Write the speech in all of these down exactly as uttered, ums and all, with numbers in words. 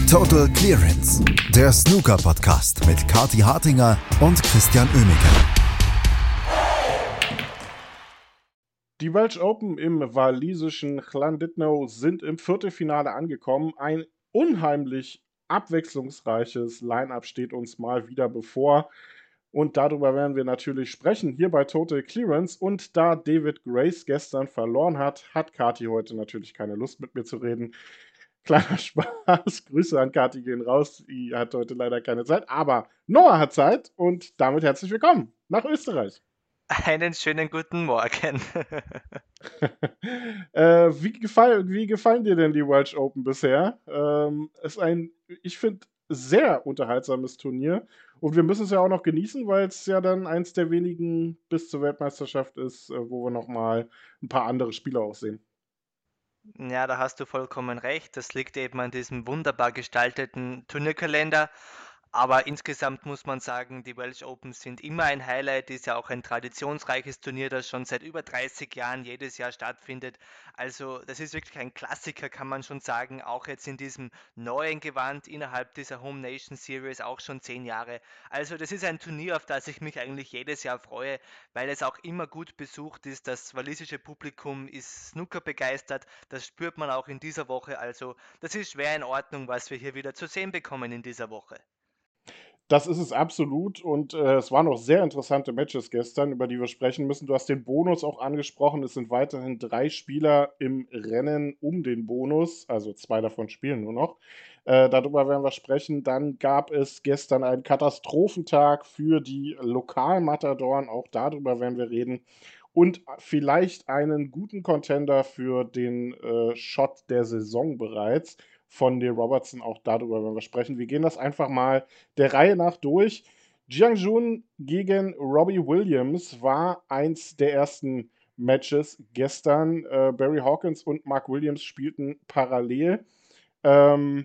Total Clearance, der Snooker-Podcast mit Kathi Hartinger und Christian Oemeke. Die Welsh Open im walisischen Llandudno sind im Viertelfinale angekommen. Ein unheimlich abwechslungsreiches Line-Up steht uns mal wieder bevor. Und darüber werden wir natürlich sprechen, hier bei Total Clearance. Und da David Grace gestern verloren hat, hat Kathi heute natürlich keine Lust mit mir zu reden. Kleiner Spaß, Grüße an Kathi gehen raus, die hat heute leider keine Zeit. Aber Noah hat Zeit und damit herzlich willkommen nach Österreich. Einen schönen guten Morgen. äh, wie, gefall, wie gefallen dir denn die Welsh Open bisher? Ähm, ist ein, ich finde, sehr unterhaltsames Turnier. Und wir müssen es ja auch noch genießen, weil es ja dann eins der wenigen bis zur Weltmeisterschaft ist, äh, wo wir nochmal ein paar andere Spieler auch sehen. Ja, da hast du vollkommen recht. Das liegt eben an diesem wunderbar gestalteten Turnierkalender. Aber insgesamt muss man sagen, die Welsh Open sind immer ein Highlight, ist ja auch ein traditionsreiches Turnier, das schon seit über dreißig Jahren jedes Jahr stattfindet. Also das ist wirklich ein Klassiker, kann man schon sagen, auch jetzt in diesem neuen Gewand innerhalb dieser Home Nation Series auch schon zehn Jahre. Also das ist ein Turnier, auf das ich mich eigentlich jedes Jahr freue, weil es auch immer gut besucht ist. Das walisische Publikum ist Snooker begeistert, das spürt man auch in dieser Woche. Also das ist schwer in Ordnung, was wir hier wieder zu sehen bekommen in dieser Woche. Das ist es absolut und äh, es waren noch sehr interessante Matches gestern, über die wir sprechen müssen. Du hast den Bonus auch angesprochen. Es sind weiterhin drei Spieler im Rennen um den Bonus, also zwei davon spielen nur noch. Äh, darüber werden wir sprechen. Dann gab es gestern einen Katastrophentag für die Lokalmatadoren, auch darüber werden wir reden. Und vielleicht einen guten Contender für den äh, Shot der Saison bereits von Neil Robertson, auch darüber werden wir sprechen. Wir gehen das einfach mal der Reihe nach durch. Jiang Jun gegen Robbie Williams war eins der ersten Matches gestern. Äh, Barry Hawkins und Mark Williams spielten parallel. Ähm,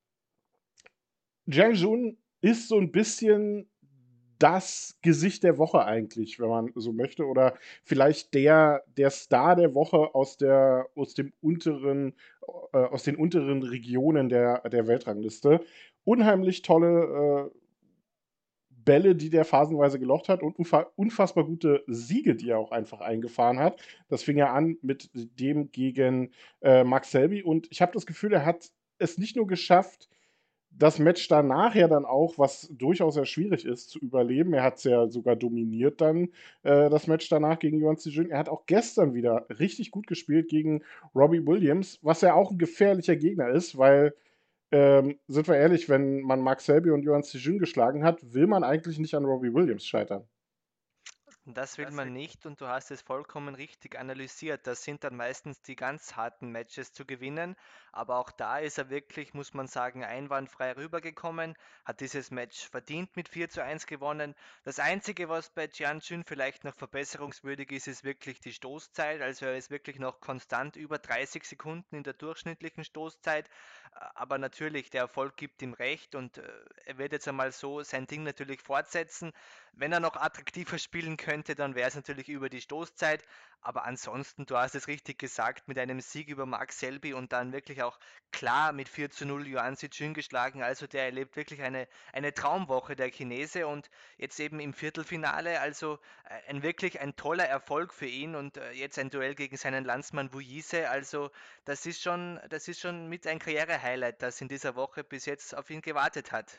Jiang Jun ist so ein bisschen das Gesicht der Woche eigentlich, wenn man so möchte, oder vielleicht der, der Star der Woche aus, der, aus, dem unteren, äh, aus den unteren Regionen der, der Weltrangliste. Unheimlich tolle äh, Bälle, die der phasenweise gelocht hat und unfa unfassbar gute Siege, die er auch einfach eingefahren hat. Das fing ja an mit dem gegen äh, Mark Selby und ich habe das Gefühl, er hat es nicht nur geschafft, das Match danach ja dann auch, was durchaus sehr schwierig ist, zu überleben. Er hat es ja sogar dominiert dann, äh, das Match danach gegen Yuan Sijun. Er hat auch gestern wieder richtig gut gespielt gegen Robbie Williams, was ja auch ein gefährlicher Gegner ist, weil ähm, sind wir ehrlich, wenn man Mark Selby und Yuan Sijun geschlagen hat, will man eigentlich nicht an Robbie Williams scheitern. Das will man nicht und du hast es vollkommen richtig analysiert. Das sind dann meistens die ganz harten Matches zu gewinnen, aber auch da ist er wirklich, muss man sagen, einwandfrei rübergekommen, hat dieses Match verdient mit vier zu eins gewonnen. Das Einzige, was bei Jianjun vielleicht noch verbesserungswürdig ist, ist wirklich die Stoßzeit. Also er ist wirklich noch konstant über dreißig Sekunden in der durchschnittlichen Stoßzeit, aber natürlich, der Erfolg gibt ihm recht und äh, er wird jetzt einmal so sein Ding natürlich fortsetzen. Wenn er noch attraktiver spielen könnte, dann wäre es natürlich über die Stoßzeit. Aber ansonsten, du hast es richtig gesagt, mit einem Sieg über Mark Selby und dann wirklich auch klar mit vier zu null Yuan Sijun geschlagen. Also der erlebt wirklich eine, eine Traumwoche, der Chinese. Und jetzt eben im Viertelfinale, also äh, ein wirklich ein toller Erfolg für ihn. Und äh, jetzt ein Duell gegen seinen Landsmann Wu Yise. Also das ist schon, das ist schon mit ein Karriere-Highlight, das in dieser Woche bis jetzt auf ihn gewartet hat.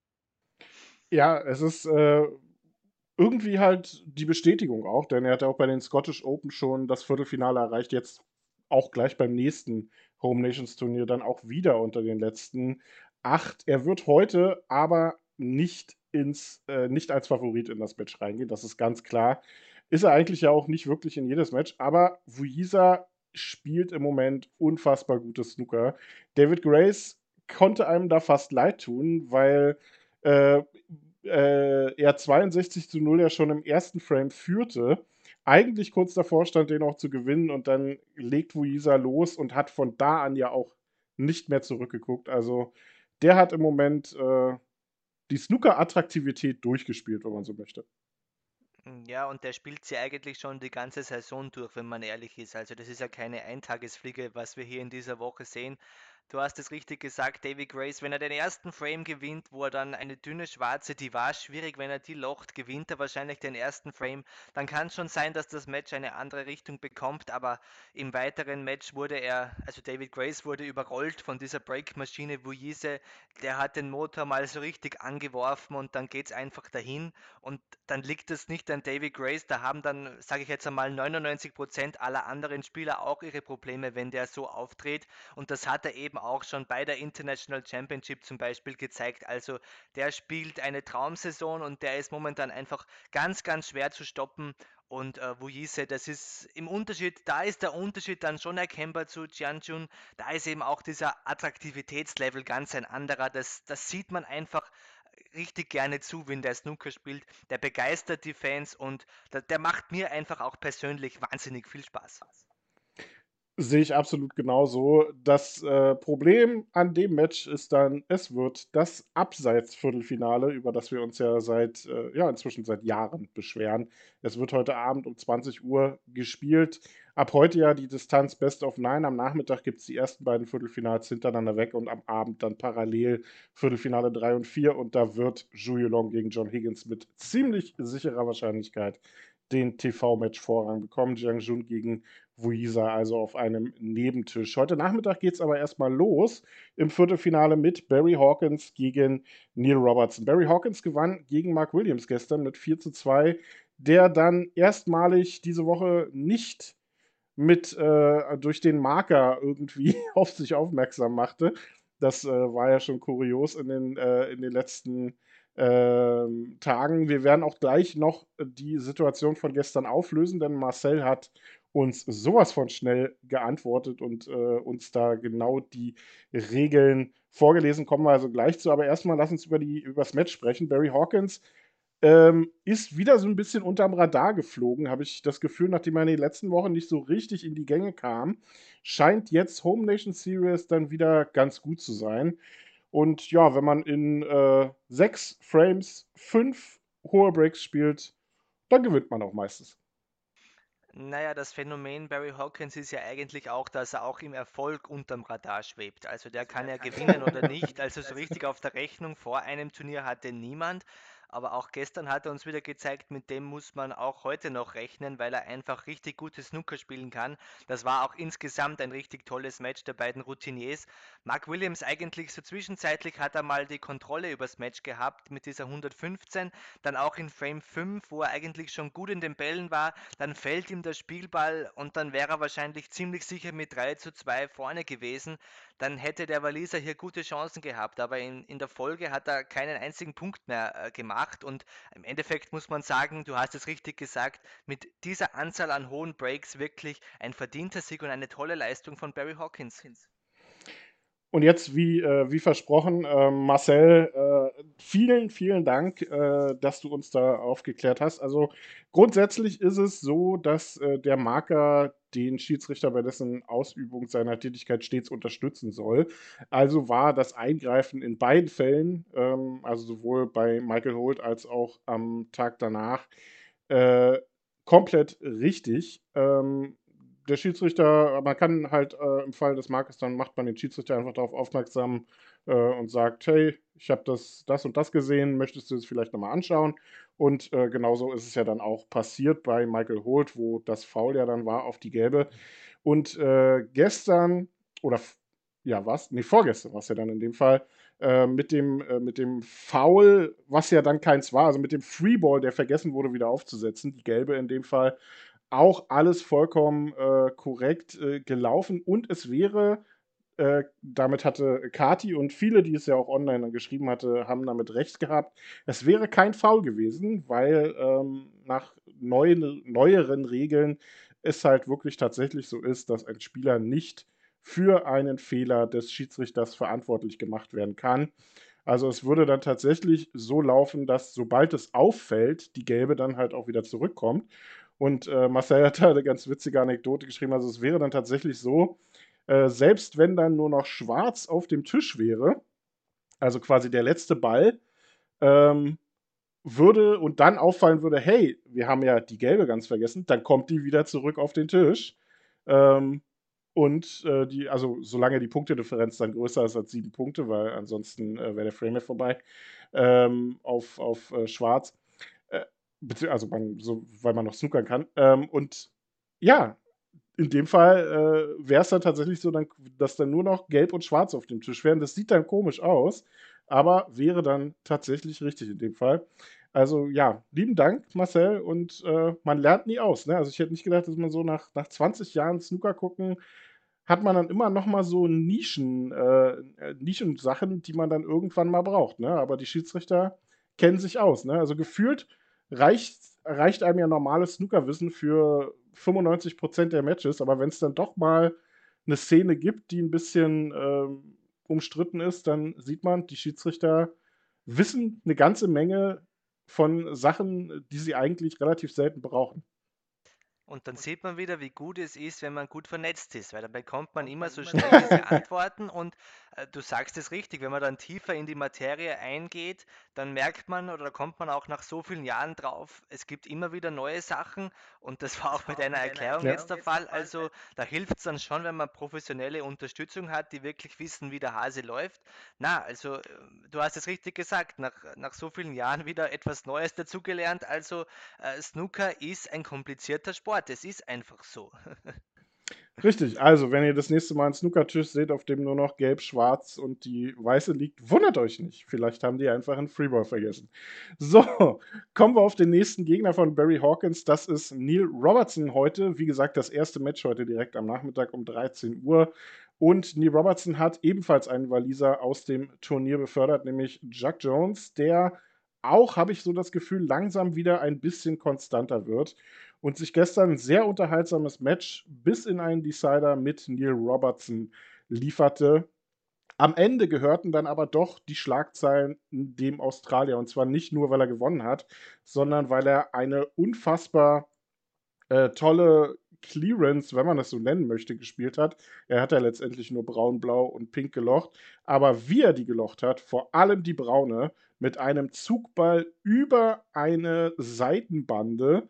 Ja, es ist äh, irgendwie halt die Bestätigung auch, denn er hat ja auch bei den Scottish Open schon das Viertelfinale erreicht, jetzt auch gleich beim nächsten Home Nations Turnier dann auch wieder unter den letzten acht. Er wird heute aber nicht ins, äh, nicht als Favorit in das Match reingehen, das ist ganz klar. Ist er eigentlich ja auch nicht wirklich in jedes Match, aber Vujica spielt im Moment unfassbar gutes Snooker. David Grace konnte einem da fast leid tun, weil äh, äh, er zweiundsechzig zu null ja schon im ersten Frame führte, eigentlich kurz davor stand, den auch zu gewinnen und dann legt Vujica los und hat von da an ja auch nicht mehr zurückgeguckt. Also der hat im Moment äh, die Snooker-Attraktivität durchgespielt, wenn man so möchte. Ja, und der spielt sie eigentlich schon die ganze Saison durch, wenn man ehrlich ist. Also das ist ja keine Eintagesfliege, was wir hier in dieser Woche sehen. Du hast es richtig gesagt, Davy Grace, wenn er den ersten Frame gewinnt, wo er dann eine dünne Schwarze, die war schwierig, wenn er die locht, gewinnt er wahrscheinlich den ersten Frame, dann kann es schon sein, dass das Match eine andere Richtung bekommt, aber im weiteren Match wurde er, also David Grace wurde überrollt von dieser Breakmaschine Vuise, der hat den Motor mal so richtig angeworfen und dann geht es einfach dahin und dann liegt es nicht an David Grace, da haben dann, sage ich jetzt einmal, neunundneunzig Prozent aller anderen Spieler auch ihre Probleme, wenn der so auftritt. Und das hat er eben auch schon bei der International Championship zum Beispiel gezeigt. Also der spielt eine Traumsaison und der ist momentan einfach ganz, ganz schwer zu stoppen. Und äh, Vuise, das ist im Unterschied, da ist der Unterschied dann schon erkennbar zu Jianjun. Da ist eben auch dieser Attraktivitätslevel ganz ein anderer. Das, das sieht man einfach richtig gerne zu, wenn der Snooker spielt. Der begeistert die Fans und der, der macht mir einfach auch persönlich wahnsinnig viel Spaß. Sehe ich absolut genauso. Das äh, Problem an dem Match ist dann, es wird das Abseits-Viertelfinale, über das wir uns ja seit, äh, ja, inzwischen seit Jahren beschweren. Es wird heute Abend um zwanzig Uhr gespielt. Ab heute ja die Distanz Best of Nine. Am Nachmittag gibt es die ersten beiden Viertelfinals hintereinander weg und am Abend dann parallel Viertelfinale drei und vier. Und da wird Zhu Yulong gegen John Higgins mit ziemlich sicherer Wahrscheinlichkeit den T V-Match-Vorrang bekommen. Jiang Jun gegen Vuisa, also auf einem Nebentisch. Heute Nachmittag geht es aber erstmal los im Viertelfinale mit Barry Hawkins gegen Neil Robertson. Barry Hawkins gewann gegen Mark Williams gestern mit vier zu zwei, der dann erstmalig diese Woche nicht mit äh, durch den Marker irgendwie auf sich aufmerksam machte. Das äh, war ja schon kurios in den, äh, in den letzten ähm, Tagen. Wir werden auch gleich noch die Situation von gestern auflösen, denn Marcel hat uns sowas von schnell geantwortet und äh, uns da genau die Regeln vorgelesen. Kommen wir also gleich zu. Aber erstmal lass uns über, die, über das Match sprechen. Barry Hawkins ähm, ist wieder so ein bisschen unterm Radar geflogen, habe ich das Gefühl, nachdem er in den letzten Wochen nicht so richtig in die Gänge kam. Scheint jetzt Home Nation Series dann wieder ganz gut zu sein. Und ja, wenn man in äh, sechs Frames fünf hohe Breaks spielt, dann gewinnt man auch meistens. Naja, das Phänomen Barry Hawkins ist ja eigentlich auch, dass er auch im Erfolg unterm Radar schwebt. Also der kann ja gewinnen oder nicht. Also so richtig auf der Rechnung vor einem Turnier hatte niemand. Aber auch gestern hat er uns wieder gezeigt, mit dem muss man auch heute noch rechnen, weil er einfach richtig gutes Snooker spielen kann. Das war auch insgesamt ein richtig tolles Match der beiden Routiniers. Mark Williams eigentlich so zwischenzeitlich hat er mal die Kontrolle übers Match gehabt mit dieser hundertfünfzehn. Dann auch in Frame fünf, wo er eigentlich schon gut in den Bällen war. Dann fällt ihm der Spielball und dann wäre er wahrscheinlich ziemlich sicher mit drei zu zwei vorne gewesen. Dann hätte der Waliser hier gute Chancen gehabt, aber in, in der Folge hat er keinen einzigen Punkt mehr äh, gemacht und im Endeffekt muss man sagen, du hast es richtig gesagt, mit dieser Anzahl an hohen Breaks wirklich ein verdienter Sieg und eine tolle Leistung von Barry Hawkins. Und jetzt, wie, äh, wie versprochen, äh, Marcel, äh, vielen, vielen Dank, äh, dass du uns da aufgeklärt hast. Also grundsätzlich ist es so, dass äh, der Marker den Schiedsrichter bei dessen Ausübung seiner Tätigkeit stets unterstützen soll. Also war das Eingreifen in beiden Fällen, ähm, also sowohl bei Michael Holt als auch am Tag danach, äh, komplett richtig. Ähm, der Schiedsrichter, man kann halt äh, im Fall des Markes, dann macht man den Schiedsrichter einfach darauf aufmerksam äh, und sagt, hey, ich habe das, das und das gesehen, möchtest du es vielleicht nochmal anschauen? Und äh, genauso ist es ja dann auch passiert bei Michael Holt, wo das Foul ja dann war auf die gelbe. Und äh, gestern, oder ja, was? Nee, vorgestern war es ja dann in dem Fall, äh, mit, dem, äh, mit dem Foul, was ja dann keins war, also mit dem Freeball, der vergessen wurde, wieder aufzusetzen, die gelbe in dem Fall, auch alles vollkommen äh, korrekt äh, gelaufen und es wäre, äh, damit hatte Kati und viele, die es ja auch online dann geschrieben hatte, haben damit recht gehabt, es wäre kein Foul gewesen, weil ähm, nach neuen, neueren Regeln es halt wirklich tatsächlich so ist, dass ein Spieler nicht für einen Fehler des Schiedsrichters verantwortlich gemacht werden kann. Also es würde dann tatsächlich so laufen, dass sobald es auffällt, die gelbe dann halt auch wieder zurückkommt. Und äh, Marcel hat da eine ganz witzige Anekdote geschrieben. Also es wäre dann tatsächlich so, äh, selbst wenn dann nur noch schwarz auf dem Tisch wäre, also quasi der letzte Ball, ähm, würde und dann auffallen würde, hey, wir haben ja die gelbe ganz vergessen, dann kommt die wieder zurück auf den Tisch. Ähm, Und äh, die, also solange die Punktedifferenz dann größer ist als sieben Punkte, weil ansonsten äh, wäre der Frame ja vorbei, ähm, auf, auf äh, Schwarz. Äh, bezieh- also man, so, weil man noch snookern kann. Ähm, und ja, in dem Fall äh, wäre es dann tatsächlich so, dann, dass dann nur noch Gelb und Schwarz auf dem Tisch wären. Das sieht dann komisch aus, aber wäre dann tatsächlich richtig in dem Fall. Also ja, lieben Dank, Marcel. Und äh, man lernt nie aus. Ne? Also ich hätte nicht gedacht, dass man so nach, nach zwanzig Jahren Snooker gucken, hat man dann immer noch mal so Nischen, äh, äh, Nischensachen, die man dann irgendwann mal braucht. Ne? Aber die Schiedsrichter kennen sich aus. Ne? Also gefühlt reicht, reicht einem ja normales Snookerwissen für fünfundneunzig Prozent der Matches, aber wenn es dann doch mal eine Szene gibt, die ein bisschen ähm, umstritten ist, dann sieht man, die Schiedsrichter wissen eine ganze Menge von Sachen, die sie eigentlich relativ selten brauchen. Und dann sieht man wieder, wie gut es ist, wenn man gut vernetzt ist, weil dann bekommt man immer so schnell diese Antworten und äh, du sagst es richtig, wenn man dann tiefer in die Materie eingeht, dann merkt man oder kommt man auch nach so vielen Jahren drauf, es gibt immer wieder neue Sachen und das war auch bei deiner Erklärung Ja. jetzt der Fall. Also da hilft es dann schon, wenn man professionelle Unterstützung hat, die wirklich wissen, wie der Hase läuft. Na, also äh, du hast es richtig gesagt, nach, nach so vielen Jahren wieder etwas Neues dazugelernt. Also äh, Snooker ist ein komplizierter Sport. Es ist einfach so. Richtig, also wenn ihr das nächste Mal einen Snookertisch seht, auf dem nur noch gelb, schwarz und die weiße liegt, wundert euch nicht. Vielleicht haben die einfach einen Freeball vergessen. So, kommen wir auf den nächsten Gegner von Barry Hawkins. Das ist Neil Robertson heute. Wie gesagt, das erste Match heute direkt am Nachmittag um dreizehn Uhr. Und Neil Robertson hat ebenfalls einen Waliser aus dem Turnier befördert, nämlich Jack Jones, der auch, habe ich so das Gefühl, langsam wieder ein bisschen konstanter wird und sich gestern ein sehr unterhaltsames Match bis in einen Decider mit Neil Robertson lieferte. Am Ende gehörten dann aber doch die Schlagzeilen dem Australier. Und zwar nicht nur, weil er gewonnen hat, sondern weil er eine unfassbar äh, tolle Clearance, wenn man das so nennen möchte, gespielt hat. Er hat ja letztendlich nur braun, blau und pink gelocht. Aber wie er die gelocht hat, vor allem die braune, mit einem Zugball über eine Seitenbande,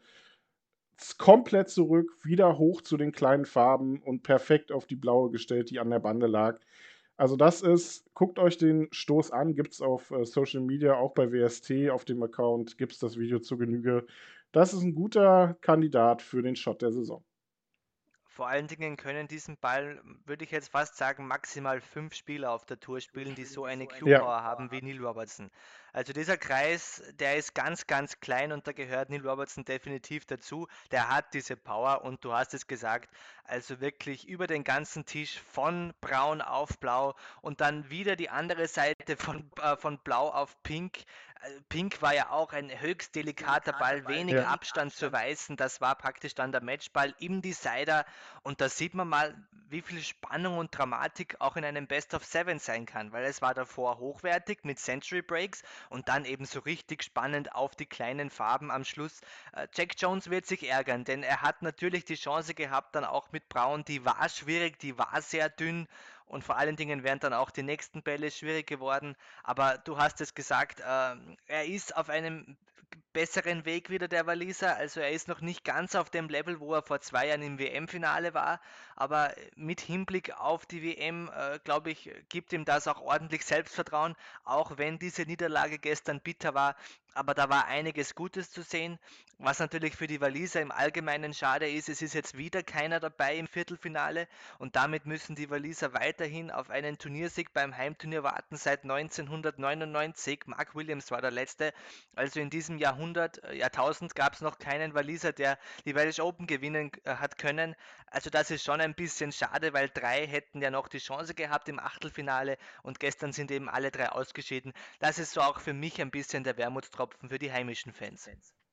komplett zurück, wieder hoch zu den kleinen Farben und perfekt auf die blaue gestellt, die an der Bande lag. Also das ist, guckt euch den Stoß an, gibt es auf äh, Social Media, auch bei W S T auf dem Account, gibt es das Video zur Genüge. Das ist ein guter Kandidat für den Shot der Saison. Vor allen Dingen können diesen Ball, würde ich jetzt fast sagen, maximal fünf Spieler auf der Tour spielen, die so eine Ja. Q-Power haben wie Neil Robertson. Also dieser Kreis, der ist ganz, ganz klein und da gehört Neil Robertson definitiv dazu. Der hat diese Power und du hast es gesagt, also wirklich über den ganzen Tisch von braun auf blau und dann wieder die andere Seite von, äh, von blau auf pink. Äh, Pink war ja auch ein höchst delikater Ball, wenig Ja. Abstand zur weißen. Das war praktisch dann der Matchball im Decider. Und da sieht man mal, wie viel Spannung und Dramatik auch in einem Best of Seven sein kann, weil es war davor hochwertig mit Century Breaks und dann eben so richtig spannend auf die kleinen Farben am Schluss. Äh, Jack Jones wird sich ärgern, denn er hat natürlich die Chance gehabt, dann auch mit Braun, die war schwierig, die war sehr dünn und vor allen Dingen wären dann auch die nächsten Bälle schwierig geworden. Aber du hast es gesagt, äh, er ist auf einem besseren Weg wieder, der Waliser. Also er ist noch nicht ganz auf dem Level, wo er vor zwei Jahren im W M-Finale war, aber mit Hinblick auf die W M, äh, glaube ich, gibt ihm das auch ordentlich Selbstvertrauen, auch wenn diese Niederlage gestern bitter war. Aber da war einiges Gutes zu sehen. Was natürlich für die Waliser im Allgemeinen schade ist, es ist jetzt wieder keiner dabei im Viertelfinale und damit müssen die Waliser weiterhin auf einen Turniersieg beim Heimturnier warten seit neunzehnhundertneunundneunzig. Mark Williams war der letzte. Also in diesem Jahrhundert, äh, Jahrtausend gab es noch keinen Waliser, der die Welsh Open gewinnen äh, hat können. Also das ist schon ein bisschen schade, weil drei hätten ja noch die Chance gehabt im Achtelfinale und gestern sind eben alle drei ausgeschieden. Das ist so auch für mich ein bisschen der Wermutstropfen für die heimischen Fans.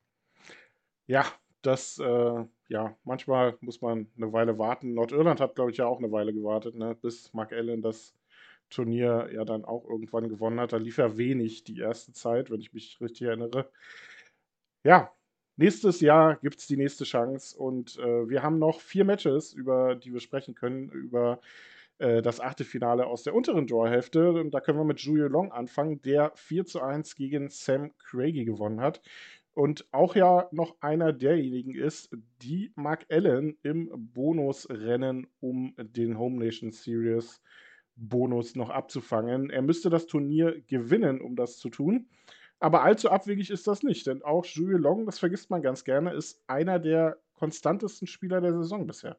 Ja, das, äh, ja, manchmal muss man eine Weile warten. Nordirland hat, glaube ich, ja auch eine Weile gewartet, ne, bis Mark Allen das Turnier ja dann auch irgendwann gewonnen hat. Da lief ja wenig die erste Zeit, wenn ich mich richtig erinnere. Ja, nächstes Jahr gibt es die nächste Chance und äh, wir haben noch vier Matches, über die wir sprechen können, über äh, das Achtelfinale aus der unteren Draw-Hälfte. Und da können wir mit Julio Long anfangen, der vier zu eins gegen Sam Craigie gewonnen hat. Und auch ja noch einer derjenigen ist, die Mark Allen im Bonusrennen um den Home Nation Series Bonus noch abzufangen. Er müsste das Turnier gewinnen, um das zu tun. Aber allzu abwegig ist das nicht, denn auch Jules Long, das vergisst man ganz gerne, ist einer der konstantesten Spieler der Saison bisher.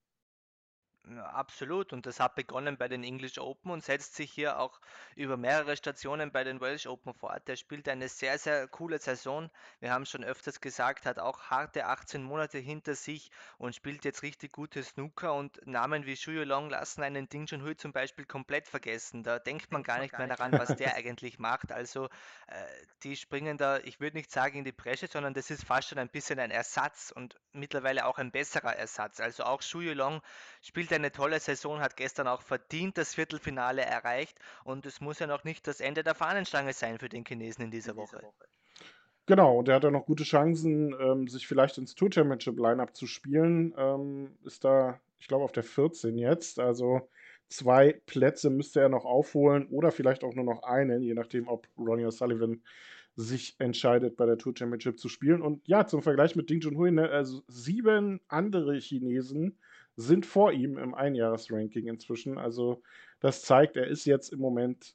Ja, absolut. Und das hat begonnen bei den English Open und setzt sich hier auch über mehrere Stationen bei den Welsh Open fort. Der spielt eine sehr, sehr coole Saison. Wir haben schon öfters gesagt, hat auch harte achtzehn Monate hinter sich und spielt jetzt richtig gute Snooker. Und Namen wie Shu Long lassen einen Ding Junhui zum Beispiel komplett vergessen. Da denkt man gar nicht mehr daran, was der eigentlich macht. Also äh, die springen da, ich würde nicht sagen in die Bresche, sondern das ist fast schon ein bisschen ein Ersatz und mittlerweile auch ein besserer Ersatz. Also auch Shu Long spielt eine tolle Saison, hat gestern auch verdient das Viertelfinale erreicht und es muss ja noch nicht das Ende der Fahnenstange sein für den Chinesen in dieser Woche. Genau, und der hat ja noch gute Chancen, ähm, sich vielleicht ins Tour Championship Lineup zu spielen. Ähm, ist da, ich glaube, auf der vierzehn jetzt. Also zwei Plätze müsste er noch aufholen oder vielleicht auch nur noch einen, je nachdem, ob Ronnie O'Sullivan sich entscheidet, bei der Tour Championship zu spielen. Und ja, zum Vergleich mit Ding Junhui, ne, also sieben andere Chinesen sind vor ihm im Einjahresranking inzwischen. Also das zeigt, er ist jetzt im Moment,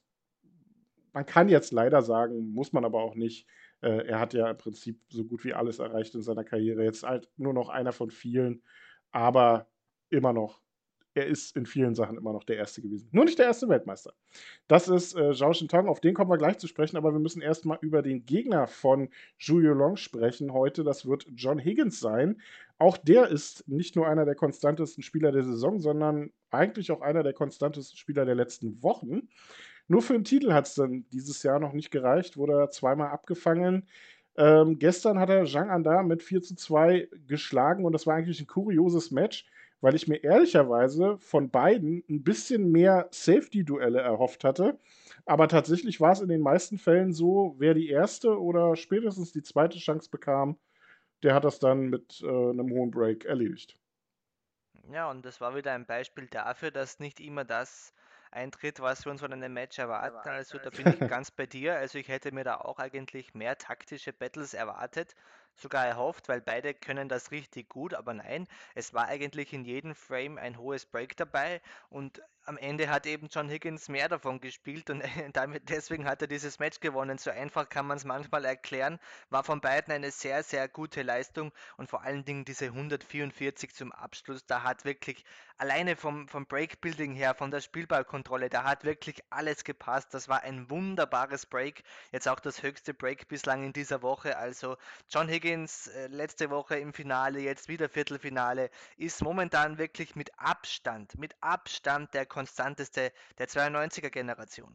man kann jetzt leider sagen, muss man aber auch nicht, äh, er hat ja im Prinzip so gut wie alles erreicht in seiner Karriere. Jetzt halt nur noch einer von vielen, aber immer noch, er ist in vielen Sachen immer noch der Erste gewesen. Nur nicht der erste Weltmeister. Das ist äh, Zhao Shintong, auf den kommen wir gleich zu sprechen, aber wir müssen erstmal über den Gegner von Zhu Yulong sprechen heute. Das wird John Higgins sein. Auch der ist nicht nur einer der konstantesten Spieler der Saison, sondern eigentlich auch einer der konstantesten Spieler der letzten Wochen. Nur für den Titel hat es dann dieses Jahr noch nicht gereicht, wurde er zweimal abgefangen. Ähm, gestern hat er Zhang Anda mit vier zu zwei geschlagen und das war eigentlich ein kurioses Match, weil ich mir ehrlicherweise von beiden ein bisschen mehr Safety-Duelle erhofft hatte. Aber tatsächlich war es in den meisten Fällen so, wer die erste oder spätestens die zweite Chance bekam, der hat das dann mit äh, einem hohen Break erledigt. Ja, und das war wieder ein Beispiel dafür, dass nicht immer das eintritt, was wir uns von einem Match erwarten. Also da bin ich ganz bei dir. Also ich hätte mir da auch eigentlich mehr taktische Battles erwartet, sogar erhofft, weil beide können das richtig gut, aber nein, es war eigentlich in jedem Frame ein hohes Break dabei und am Ende hat eben John Higgins mehr davon gespielt und damit deswegen hat er dieses Match gewonnen. So einfach kann man es manchmal erklären. War von beiden eine sehr, sehr gute Leistung und vor allen Dingen diese hundertvierundvierzig zum Abschluss, da hat wirklich alleine vom, vom Breakbuilding her, von der Spielballkontrolle, da hat wirklich alles gepasst. Das war ein wunderbares Break. Jetzt auch das höchste Break bislang in dieser Woche. Also John Higgins äh, letzte Woche im Finale, jetzt wieder Viertelfinale, ist momentan wirklich mit Abstand, mit Abstand der konstanteste der zweiundneunziger Generation.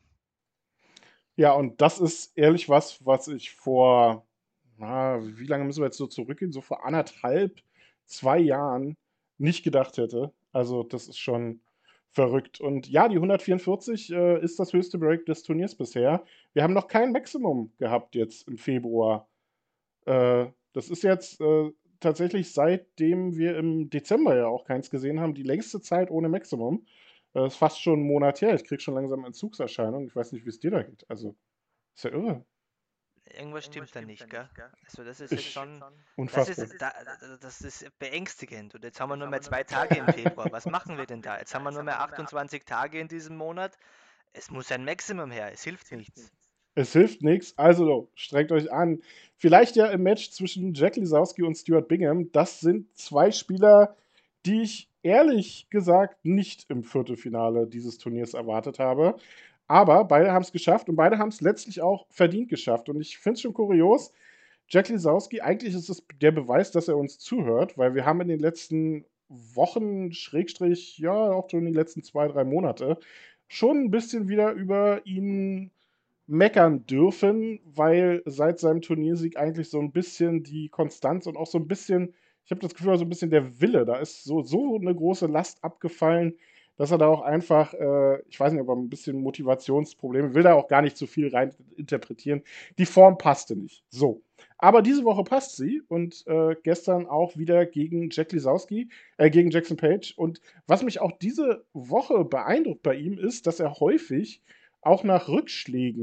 Ja, und das ist ehrlich was, was ich vor, na, wie lange müssen wir jetzt so zurückgehen? So vor anderthalb, zwei Jahren nicht gedacht hätte. Also, das ist schon verrückt. Und ja, die hundertvierundvierzig äh, ist das höchste Break des Turniers bisher. Wir haben noch kein Maximum gehabt jetzt im Februar. Äh, das ist jetzt äh, tatsächlich seitdem wir im Dezember ja auch keins gesehen haben, die längste Zeit ohne Maximum. Äh, Das ist fast schon einen Monat her. Ich kriege schon langsam Entzugserscheinungen. Ich weiß nicht, wie es dir da geht. Also, ist ja irre. Irgendwas stimmt da nicht, gell? Also das ist jetzt Ich, schon, das unfassbar. ist, da, das ist beängstigend. Und jetzt haben wir nur mehr zwei Tage im Februar. Was machen wir denn da? Jetzt haben wir nur mehr achtundzwanzig Tage in diesem Monat. Es muss ein Maximum her. Es hilft nichts. Es hilft nichts. Also, strengt euch an. Vielleicht ja im Match zwischen Jack Lisowski und Stuart Bingham. Das sind zwei Spieler, die ich ehrlich gesagt nicht im Viertelfinale dieses Turniers erwartet habe. Aber beide haben es geschafft und beide haben es letztlich auch verdient geschafft. Und ich finde es schon kurios. Jack Lisowski, eigentlich ist es der Beweis, dass er uns zuhört, weil wir haben in den letzten Wochen, Schrägstrich, ja, auch schon die letzten zwei, drei Monate, schon ein bisschen wieder über ihn meckern dürfen, weil seit seinem Turniersieg eigentlich so ein bisschen die Konstanz und auch so ein bisschen, ich habe das Gefühl, so ein bisschen der Wille, da ist so, so eine große Last abgefallen, dass er da auch einfach, äh, ich weiß nicht, ob er ein bisschen Motivationsprobleme, will da auch gar nicht zu viel rein interpretieren. Die Form passte nicht. So. Aber diese Woche passt sie und äh, gestern auch wieder gegen Jack Lisowski, äh, gegen Jackson Page. Und was mich auch diese Woche beeindruckt bei ihm ist, dass er häufig auch nach Rückschlägen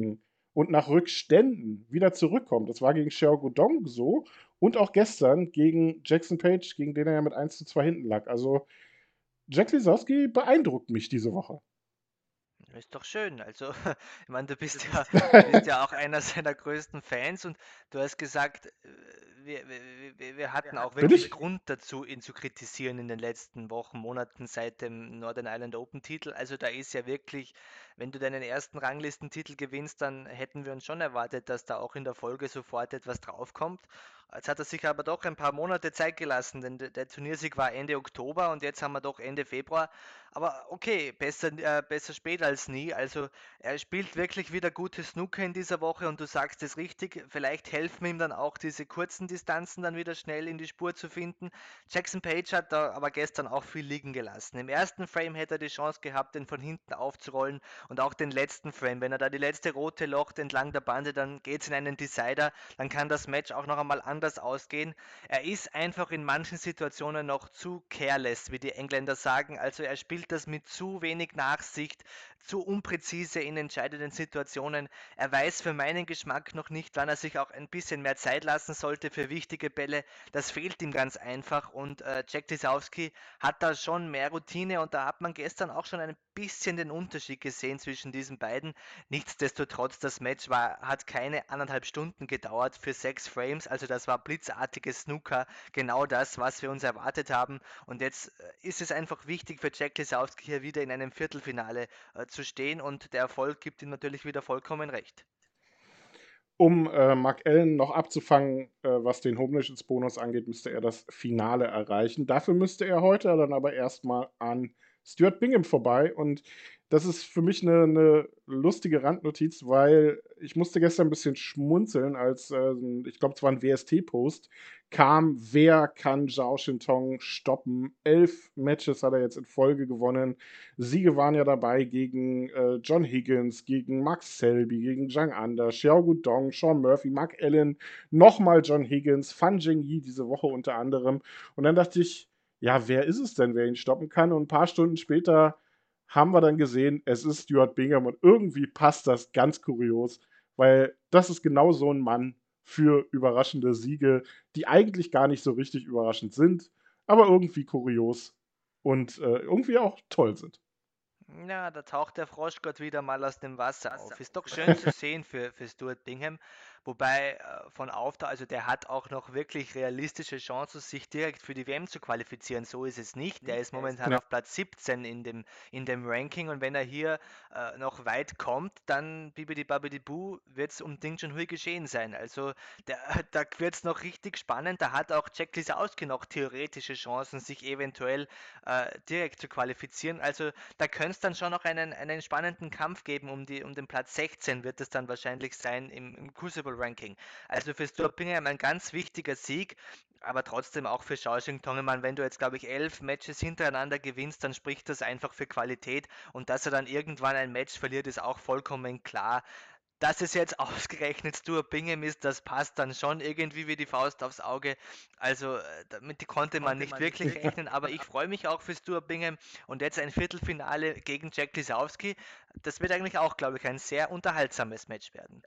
und nach Rückständen wieder zurückkommt. Das war gegen Xiao Guodong so und auch gestern gegen Jackson Page, gegen den er ja mit eins zu zwei hinten lag. Also Jack Lisowski beeindruckt mich diese Woche. Ist doch schön. Also, ich meine, du bist ja, du bist ja auch einer seiner größten Fans und du hast gesagt, äh, wir, wir, wir- wir hatten auch Bin wirklich ich? Grund dazu, ihn zu kritisieren in den letzten Wochen, Monaten seit dem Northern Ireland Open Titel. Also da ist ja wirklich, wenn du deinen ersten Ranglistentitel gewinnst, dann hätten wir uns schon erwartet, dass da auch in der Folge sofort etwas draufkommt. Jetzt hat er sich aber doch ein paar Monate Zeit gelassen, denn der der Turniersieg war Ende Oktober und jetzt haben wir doch Ende Februar. Aber okay, besser, äh, besser spät als nie. Also er spielt wirklich wieder gute Snooker in dieser Woche und du sagst es richtig, vielleicht helfen ihm dann auch diese kurzen Distanzen dann wieder schnell in die Spur zu finden. Jackson Page hat da aber gestern auch viel liegen gelassen. Im ersten Frame hätte er die Chance gehabt, den von hinten aufzurollen und auch den letzten Frame. Wenn er da die letzte rote locht entlang der Bande, dann geht es in einen Decider, dann kann das Match auch noch einmal anders ausgehen. Er ist einfach in manchen Situationen noch zu careless, wie die Engländer sagen. Also er spielt das mit zu wenig Nachsicht, zu unpräzise in entscheidenden Situationen. Er weiß für meinen Geschmack noch nicht, wann er sich auch ein bisschen mehr Zeit lassen sollte für wichtige Bälle. Das fehlt ihm ganz einfach und äh, Jack Lisowski hat da schon mehr Routine und da hat man gestern auch schon ein bisschen den Unterschied gesehen zwischen diesen beiden. Nichtsdestotrotz, das Match war, hat keine anderthalb Stunden gedauert für sechs Frames, also das war blitzartiges Snooker, genau das, was wir uns erwartet haben. Und jetzt äh, ist es einfach wichtig für Jack Lisowski hier wieder in einem Viertelfinale äh, zu stehen und der Erfolg gibt ihm natürlich wieder vollkommen recht. Um äh, Mark Allen noch abzufangen, äh, was den Home Nations Bonus angeht, müsste er das Finale erreichen. Dafür müsste er heute dann aber erstmal an Stuart Bingham vorbei. Und das ist für mich eine, eine lustige Randnotiz, weil ich musste gestern ein bisschen schmunzeln, als äh, ich glaube, es war ein W S T-Post, kam, wer kann Zhao Shintong stoppen? Elf Matches hat er jetzt in Folge gewonnen. Siege waren ja dabei gegen äh, John Higgins, gegen Max Selby, gegen Zhang Anda, Xiao Guodong, Sean Murphy, Mark Allen, nochmal John Higgins, Fan Zhengyi diese Woche unter anderem. Und dann dachte ich, ja, wer ist es denn, wer ihn stoppen kann? Und ein paar Stunden später haben wir dann gesehen, es ist Stuart Bingham und irgendwie passt das ganz kurios, weil das ist genau so ein Mann für überraschende Siege, die eigentlich gar nicht so richtig überraschend sind, aber irgendwie kurios und äh, irgendwie auch toll sind. Ja, da taucht der Froschgott wieder mal aus dem Wasser auf. Ist doch schön zu sehen für, für Stuart Bingham. Wobei äh, von Aufta, also der hat auch noch wirklich realistische Chancen, sich direkt für die W M zu qualifizieren. So ist es nicht. Der ist momentan Ja. auf Platz siebzehn in dem, in dem Ranking und wenn er hier äh, noch weit kommt, dann bibidi babidi bu wird es um Ding Junhui geschehen sein. Also der, da wird es noch richtig spannend. Da hat auch Jack Lisowski noch theoretische Chancen, sich eventuell äh, direkt zu qualifizieren. Also da könnte es dann schon noch einen, einen spannenden Kampf geben um, die, um den Platz sechzehn wird es dann wahrscheinlich sein im, im Crucible-Ranking. Also für Stuart Bingham ein ganz wichtiger Sieg, aber trotzdem auch für Xiaoxing Tongemann, wenn du jetzt, glaube ich, elf Matches hintereinander gewinnst, dann spricht das einfach für Qualität und dass er dann irgendwann ein Match verliert, ist auch vollkommen klar. Dass es jetzt ausgerechnet Stuart Bingham ist, das passt dann schon irgendwie wie die Faust aufs Auge. Also äh, damit konnte man nicht wirklich rechnen, aber ich freue mich auch für Stuart Bingham und jetzt ein Viertelfinale gegen Jack Lisowski. Das wird eigentlich auch, glaube ich, ein sehr unterhaltsames Match werden.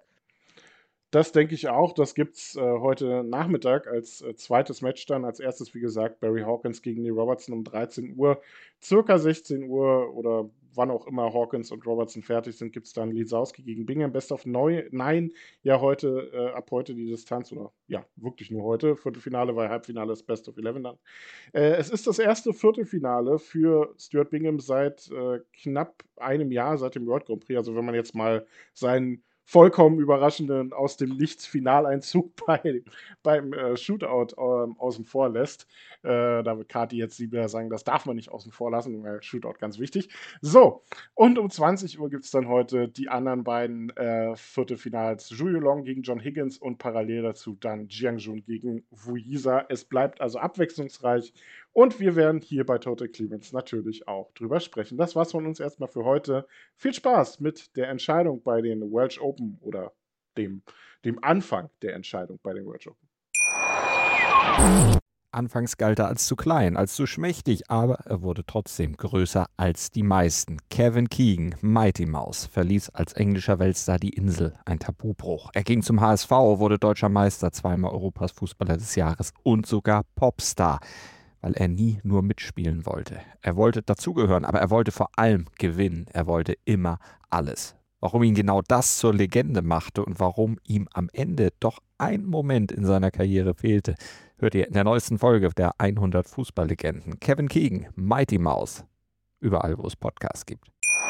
Das denke ich auch. Das gibt es äh, heute Nachmittag als äh, zweites Match dann. Als erstes, wie gesagt, Barry Hawkins gegen Neil Robertson um dreizehn Uhr. Circa sechzehn Uhr oder wann auch immer Hawkins und Robertson fertig sind, gibt es dann Lisowski gegen Bingham. Best of neun. Ja, heute, äh, ab heute die Distanz oder ja, wirklich nur heute. Viertelfinale, weil Halbfinale ist Best of elf dann. Äh, es ist das erste Viertelfinale für Stuart Bingham seit äh, knapp einem Jahr, seit dem World Grand Prix. Also wenn man jetzt mal seinen vollkommen überraschenden aus dem Nichts Finaleinzug bei, beim äh, Shootout ähm, außen vor lässt. Äh, da wird Kati jetzt wieder sagen, das darf man nicht außen vor lassen, weil Shootout ganz wichtig. So, und um zwanzig Uhr gibt es dann heute die anderen beiden äh, Viertelfinals. Zhu Yulong gegen John Higgins und parallel dazu dann Jiang Jun gegen Wu Yisa. Es bleibt also abwechslungsreich und wir werden hier bei Total Clemens natürlich auch drüber sprechen. Das war's von uns erstmal für heute. Viel Spaß mit der Entscheidung bei den Welsh Open oder dem, dem Anfang der Entscheidung bei den Welsh Open. Anfangs galt er als zu klein, als zu schmächtig, aber er wurde trotzdem größer als die meisten. Kevin Keegan, Mighty Mouse, verließ als englischer Weltstar die Insel, ein Tabubruch. Er ging zum H S V, wurde deutscher Meister, zweimal Europas Fußballer des Jahres und sogar Popstar, weil er nie nur mitspielen wollte. Er wollte dazugehören, aber er wollte vor allem gewinnen. Er wollte immer alles. Warum ihn genau das zur Legende machte und warum ihm am Ende doch ein Moment in seiner Karriere fehlte, hört ihr in der neuesten Folge der hundert Fußballlegenden. Kevin Keegan, Mighty Mouse. Überall, wo es Podcasts gibt.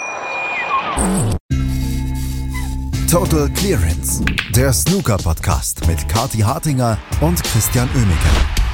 Total Clearance, der Snooker-Podcast mit Kathi Hartinger und Christian Oemeke.